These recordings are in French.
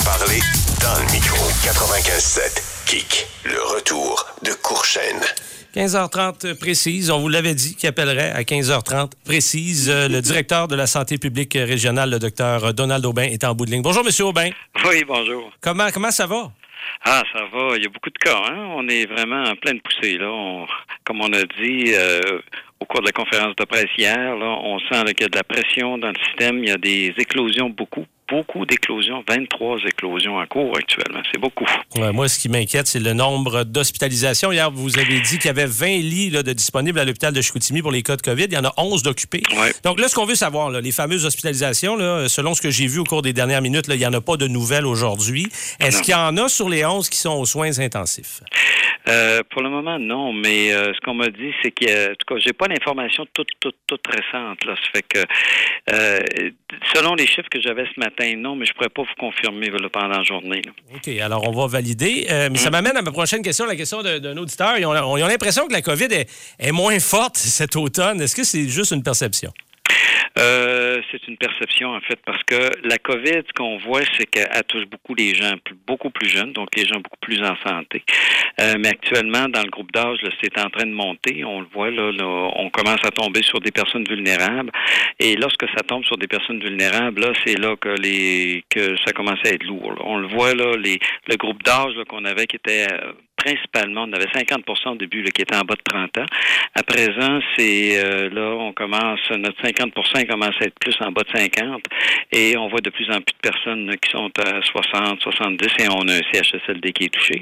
Parler dans le micro. 95.7 Kick. Le retour de Courchaine. 15h30 précise, on vous l'avait dit qu'il appellerait à 15h30 précise. Le directeur de la santé publique régionale, le docteur Donald Aubin, est en bout de ligne. Bonjour, M. Aubin. Oui, bonjour. Comment ça va? Ah, ça va. Il y a beaucoup de cas. Hein? On est vraiment en pleine poussée. Là. Comme on a dit au cours de la conférence de presse hier, là, on sent là, qu'il y a de la pression dans le système. Il y a des éclosions, beaucoup d'éclosions, 23 éclosions en cours actuellement. C'est beaucoup. Ouais, moi, ce qui m'inquiète, c'est le nombre d'hospitalisations. Hier, vous avez dit qu'il y avait 20 lits là, de disponibles à l'hôpital de Chicoutimi pour les cas de COVID. Il y en a 11 d'occupés. Ouais. Donc là, ce qu'on veut savoir, là, les fameuses hospitalisations, là, selon ce que j'ai vu au cours des dernières minutes, là, il n'y en a pas de nouvelles aujourd'hui. Est-ce qu'il y en a sur les 11 qui sont aux soins intensifs? Pour le moment, non, mais ce qu'on m'a dit, c'est que, en tout cas, j'ai pas l'information toute récente, là. Ça fait que, selon les chiffres que j'avais ce matin, non, mais je pourrais pas vous confirmer là, pendant la journée. Là. OK, alors on va valider. Mais ça m'amène à ma prochaine question, la question d'un auditeur. Ils ont l'impression que la COVID est moins forte cet automne. Est-ce que c'est juste une perception? C'est une perception, en fait, parce que la COVID, ce qu'on voit, c'est qu'elle touche beaucoup les gens beaucoup plus jeunes, donc les gens beaucoup plus en santé. Mais actuellement, dans le groupe d'âge, là, c'est en train de monter. On le voit, là, on commence à tomber sur des personnes vulnérables. Et lorsque ça tombe sur des personnes vulnérables, là, c'est là que ça commence à être lourd. Là. On le voit, là, le groupe d'âge là, qu'on avait qui était... principalement, on avait 50% au début là, qui étaient en bas de 30 ans. À présent, c'est là, notre 50% commence à être plus en bas de 50 et on voit de plus en plus de personnes là, qui sont à 60, 70 et on a un CHSLD qui est touché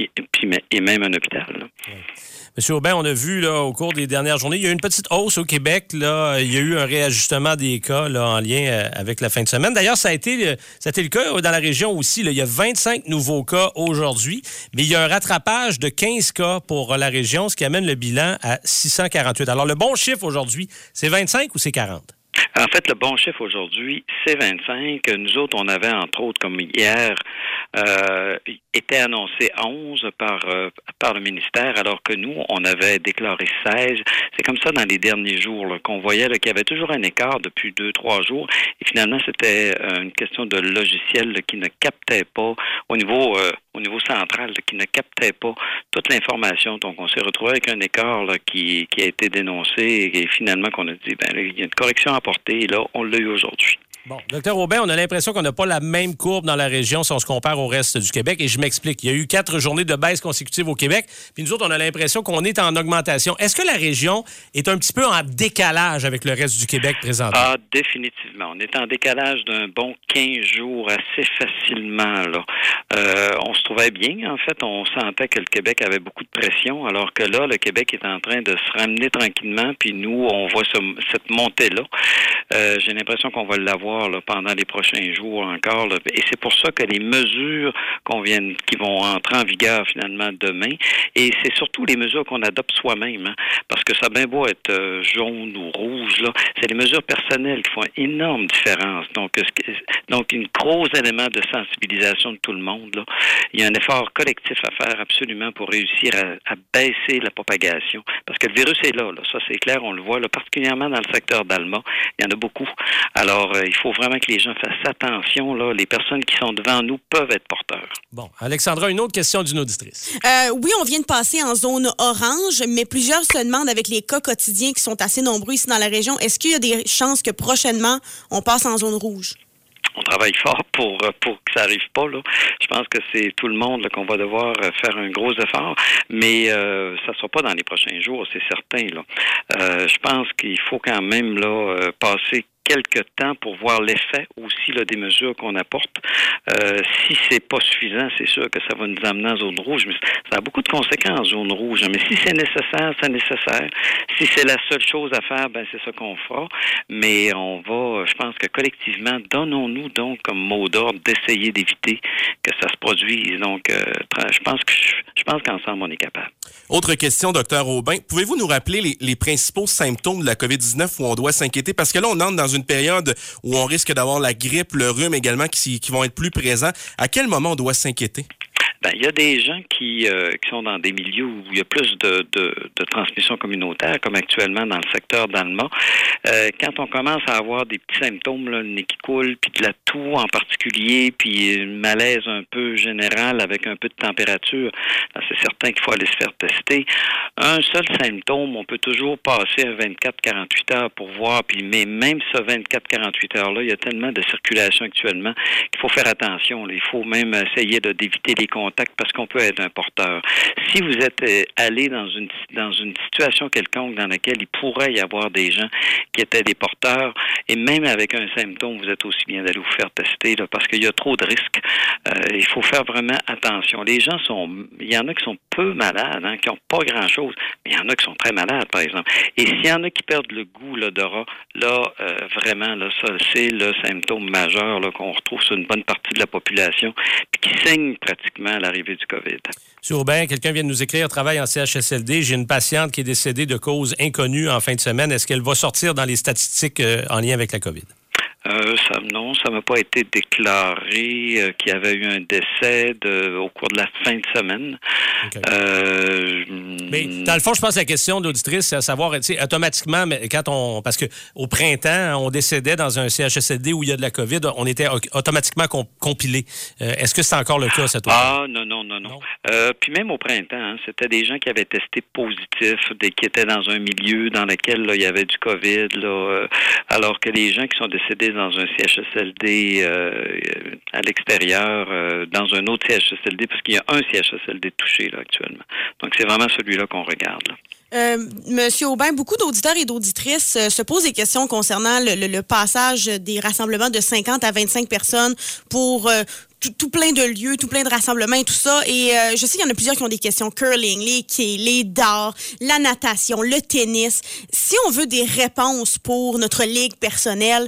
et même un hôpital. Là. Ouais. Monsieur Aubin, on a vu là, au cours des dernières journées, il y a eu une petite hausse au Québec. Là, il y a eu un réajustement des cas là, en lien avec la fin de semaine. D'ailleurs, ça a été le cas dans la région aussi. Là. Il y a 25 nouveaux cas aujourd'hui, mais il y a un rattrapage de 15 cas pour la région, ce qui amène le bilan à 648. Alors, le bon chiffre aujourd'hui, c'est 25 ou c'est 40? En fait, le bon chiffre aujourd'hui, c'est 25. Nous autres, on avait, entre autres, comme hier, était annoncé 11 par le ministère, alors que nous, on avait déclaré 16. C'est comme ça dans les derniers jours là, qu'on voyait là, qu'il y avait toujours un écart depuis 2-3 jours. Et finalement, c'était une question de logiciel là, qui ne captait pas au niveau central, là, qui ne captait pas toute l'information. Donc, on s'est retrouvé avec un écart là, qui a été dénoncé et finalement qu'on a dit, ben là, il y a une correction à apporter et là, on l'a eu aujourd'hui. Bon, Dr Aubin, on a l'impression qu'on n'a pas la même courbe dans la région si on se compare au reste du Québec. Et je m'explique. Il y a eu 4 journées de baisse consécutive au Québec. Puis nous autres, on a l'impression qu'on est en augmentation. Est-ce que la région est un petit peu en décalage avec le reste du Québec présentement? Ah, définitivement. On est en décalage d'un bon 15 jours assez facilement. Là. On se trouvait bien. En fait, on sentait que le Québec avait beaucoup de pression, alors que là, le Québec est en train de se ramener tranquillement. Puis nous, on voit cette montée-là. J'ai l'impression qu'on va l'avoir là, pendant les prochains jours encore. Là. Et c'est pour ça que les mesures qui vont entrer en vigueur finalement demain, et c'est surtout les mesures qu'on adopte soi-même, hein, parce que ça a bien beau être jaune ou rouge, là, c'est les mesures personnelles qui font une énorme différence. Donc, un gros élément de sensibilisation de tout le monde. Là. Il y a un effort collectif à faire absolument pour réussir à baisser la propagation, parce que le virus est là. Ça, c'est clair, on le voit, là, particulièrement dans le secteur d'Alma. Il y en a beaucoup. Alors, il faut vraiment que les gens fassent attention. Là. Les personnes qui sont devant nous peuvent être porteurs. Bon, Alexandra, une autre question d'une auditrice. Oui, on vient de passer en zone orange, mais plusieurs se demandent, avec les cas quotidiens qui sont assez nombreux ici dans la région, est-ce qu'il y a des chances que prochainement, on passe en zone rouge? On travaille fort pour que ça arrive pas, là. Je pense que c'est tout le monde là, qu'on va devoir faire un gros effort, mais ça sera pas dans les prochains jours, c'est certain, là. Je pense qu'il faut quand même là passer quelques temps pour voir l'effet aussi là, des mesures qu'on apporte. Si c'est pas suffisant, c'est sûr que ça va nous amener en zone rouge, mais ça a beaucoup de conséquences, zone rouge. Mais si c'est nécessaire, c'est nécessaire. Si c'est la seule chose à faire, ben c'est ça qu'on fera. Mais je pense que collectivement, donnons-nous donc comme mot d'ordre d'essayer d'éviter que ça se produise. Donc, je pense qu'ensemble, on est capable. Autre question, Dr Aubin. Pouvez-vous nous rappeler les principaux symptômes de la COVID-19 où on doit s'inquiéter? Parce que là, on entre dans une période où on risque d'avoir la grippe, le rhume également qui vont être plus présents. À quel moment on doit s'inquiéter? Il y a des gens qui sont dans des milieux où il y a plus de transmission communautaire, comme actuellement dans le secteur d'Alma. Quand on commence à avoir des petits symptômes, là, le nez qui coule, puis de la toux en particulier, puis un malaise un peu général avec un peu de température, là, c'est certain qu'il faut aller se faire tester. Un seul symptôme, on peut toujours passer à 24-48 heures pour voir, puis mais même ce 24-48 heures-là, il y a tellement de circulation actuellement qu'il faut faire attention. Là. Il faut même essayer d'éviter les contacts parce qu'on peut être un porteur. Si vous êtes allé dans une situation quelconque dans laquelle il pourrait y avoir des gens qui étaient des porteurs, et même avec un symptôme, vous êtes aussi bien d'aller vous faire tester là, parce qu'il y a trop de risques. Il faut faire vraiment attention. Les gens il y en a qui sont peu malades, qui n'ont pas grand-chose, mais il y en a qui sont très malades, par exemple. Et s'il y en a qui perdent le goût l'odorat, là, vraiment, là, ça, c'est le symptôme majeur là, qu'on retrouve sur une bonne partie de la population, puis qui saigne pratiquement à l'arrivée du COVID. M. Aubin, quelqu'un vient de nous écrire, travaille en CHSLD. J'ai une patiente qui est décédée de cause inconnue en fin de semaine. Est-ce qu'elle va sortir dans les statistiques en lien avec la COVID? Non, ça m'a pas été déclaré qu'il y avait eu un décès au cours de la fin de semaine. Okay. Mais dans le fond, je pense que la question de l'auditrice, c'est à savoir, tu sais, automatiquement, parce que au printemps, on décédait dans un CHSLD où il y a de la COVID, on était automatiquement compilé. Est-ce que c'est encore le cas, cette fois? Non. Puis même au printemps, c'était des gens qui avaient testé positif, qui étaient dans un milieu dans lequel là, il y avait du COVID, là, alors que les gens qui sont décédés dans un CHSLD à l'extérieur, dans un autre CHSLD, parce qu'il y a un CHSLD touché là, actuellement. Donc, c'est vraiment celui-là qu'on regarde. Monsieur Aubin, beaucoup d'auditeurs et d'auditrices se posent des questions concernant le passage des rassemblements de 50 à 25 personnes pour tout plein de lieux, tout plein de rassemblements et tout ça. Et je sais qu'il y en a plusieurs qui ont des questions. Curling, les quais, les dards, la natation, le tennis. Si on veut des réponses pour notre ligue personnelle,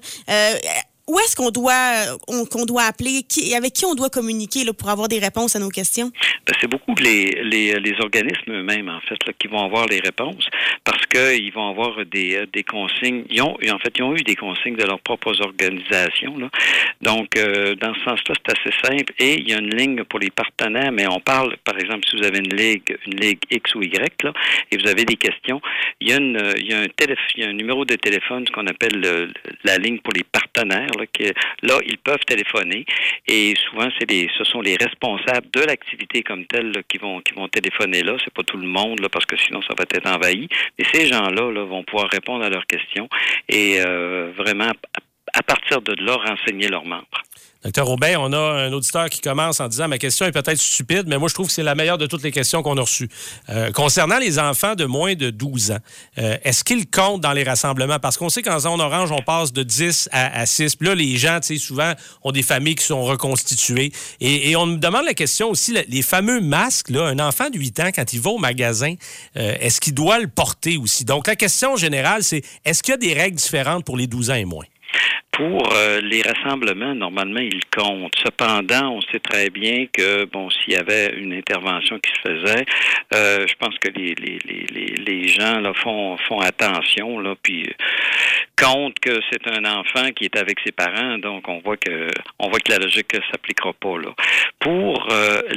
où est-ce qu'on doit appeler? Avec qui on doit communiquer là, pour avoir des réponses à nos questions? C'est beaucoup les organismes eux-mêmes, en fait, là, qui vont avoir les réponses parce qu'ils vont avoir des consignes. Ils ont eu des consignes de leurs propres organisations. Là. Donc, dans ce sens-là, c'est assez simple. Et il y a une ligne pour les partenaires, mais on parle, par exemple, si vous avez une ligue X ou Y, là, et vous avez des questions, il y a un numéro de téléphone, ce qu'on appelle la ligne pour les partenaires. Là, ils peuvent téléphoner et souvent, ce sont les responsables de l'activité comme telle là, qui vont téléphoner là. C'est pas tout le monde là, parce que sinon, ça va être envahi. Mais ces gens-là là, vont pouvoir répondre à leurs questions et vraiment, à partir de là, renseigner leurs membres. Docteur Aubin, on a un auditeur qui commence en disant « Ma question est peut-être stupide, mais moi, je trouve que c'est la meilleure de toutes les questions qu'on a reçues. Concernant les enfants de moins de 12 ans, est-ce qu'ils comptent dans les rassemblements? Parce qu'on sait qu'en zone orange, on passe de 10 à 6. Puis là, les gens, tu sais, souvent, ont des familles qui sont reconstituées. Et on me demande la question aussi, les fameux masques, là, un enfant de 8 ans, quand il va au magasin, est-ce qu'il doit le porter aussi? Donc, la question générale, c'est est-ce qu'il y a des règles différentes pour les 12 ans et moins? Pour les rassemblements, normalement, ils comptent. Cependant, on sait très bien que, s'il y avait une intervention qui se faisait, je pense que les gens là font attention, là, puis comptent que c'est un enfant qui est avec ses parents, donc on voit que la logique ne s'appliquera pas, là. Pour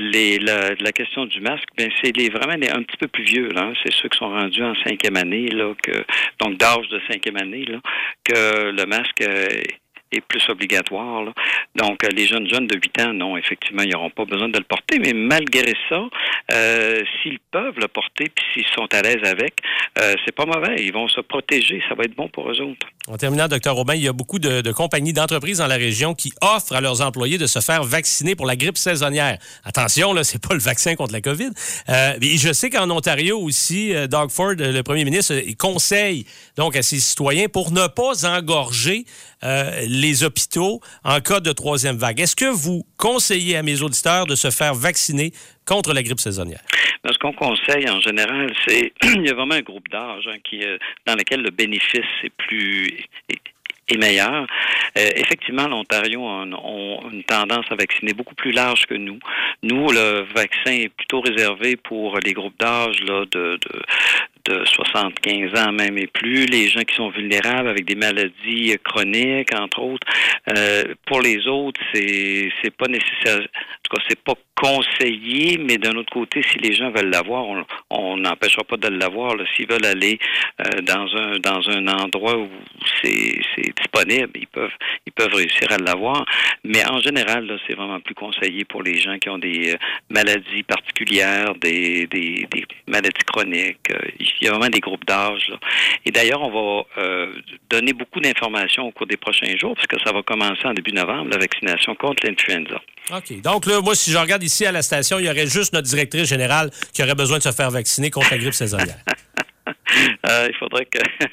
la question du masque, c'est vraiment un petit peu plus vieux, là. C'est ceux qui sont rendus en 5e année, là, donc d'âge de 5e année, là, que le masque est plus obligatoire. Là. Donc, les jeunes de 8 ans, non, effectivement, ils n'auront pas besoin de le porter, mais malgré ça, s'ils peuvent le porter puis s'ils sont à l'aise avec, c'est pas mauvais. Ils vont se protéger. Ça va être bon pour eux autres. En terminant, Dr. Aubin, il y a beaucoup de compagnies, d'entreprises dans la région qui offrent à leurs employés de se faire vacciner pour la grippe saisonnière. Attention, là, c'est pas le vaccin contre la COVID. Et je sais qu'en Ontario aussi, Doug Ford, le premier ministre, il conseille donc à ses citoyens pour ne pas engorger les hôpitaux en cas de troisième vague. Est-ce que vous conseillez à mes auditeurs de se faire vacciner contre la grippe saisonnière? Ce qu'on conseille en général, c'est il y a vraiment un groupe d'âge dans lequel le bénéfice est meilleur. Effectivement, l'Ontario a une tendance à vacciner beaucoup plus large que nous. Nous, le vaccin est plutôt réservé pour les groupes d'âge là, de de 75 ans même et plus, les gens qui sont vulnérables avec des maladies chroniques, entre autres. Pour les autres, c'est pas nécessaire. En tout cas, c'est pas conseillé, mais d'un autre côté, si les gens veulent l'avoir, on n'empêchera pas de l'avoir. Là. S'ils veulent aller dans un endroit où c'est disponible, ils peuvent réussir à l'avoir. Mais en général, là, c'est vraiment plus conseillé pour les gens qui ont des maladies particulières, des maladies chroniques. Il y a vraiment des groupes d'âge. Là. Et d'ailleurs, on va donner beaucoup d'informations au cours des prochains jours, puisque ça va commencer en début novembre, la vaccination contre l'influenza. OK. Donc là, moi, si je regarde ici à la station, il y aurait juste notre directrice générale qui aurait besoin de se faire vacciner contre la grippe saisonnière. Il faudrait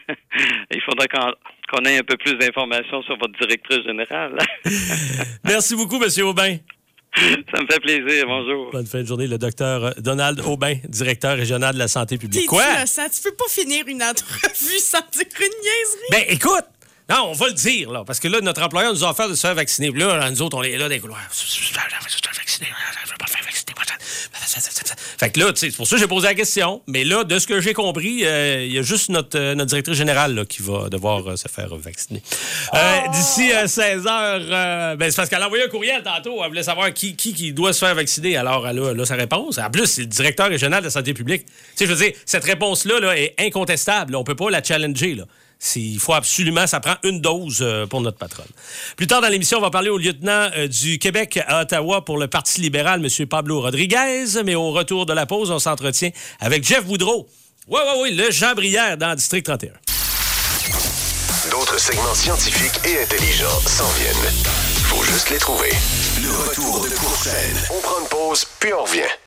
qu'on ait un peu plus d'informations sur votre directrice générale. Merci beaucoup, M. Aubin. Ça me fait plaisir. Bonjour. Bonne fin de journée, le docteur Donald Aubin, directeur régional de la santé publique. Quoi? Tu peux pas finir une entrevue sans dire une niaiserie? Ben, écoute! Non, on va le dire, là, parce que là, notre employeur nous a offert de se faire vacciner. Puis là, nous autres, on est là des couloirs. Je veux pas me faire vacciner. Fait que là, c'est pour ça que j'ai posé la question. Mais là, de ce que j'ai compris, il y a juste notre directrice générale là, qui va devoir se faire vacciner. D'ici 16h, c'est parce qu'elle a envoyé un courriel tantôt. Elle voulait savoir qui doit se faire vacciner. Alors, elle a sa réponse. En plus, c'est le directeur régional de la santé publique. Tu sais, je veux dire, cette réponse-là là, est incontestable. On peut pas la challenger, là. Il faut absolument, ça prend une dose pour notre patronne. Plus tard dans l'émission, on va parler au lieutenant du Québec à Ottawa pour le Parti libéral, M. Pablo Rodriguez. Mais au retour de la pause, on s'entretient avec Jeff Boudreau. Oui, le Jean Brière dans District 31. D'autres segments scientifiques et intelligents s'en viennent. Faut juste les trouver. Le retour de Courchaine. On prend une pause, puis on revient.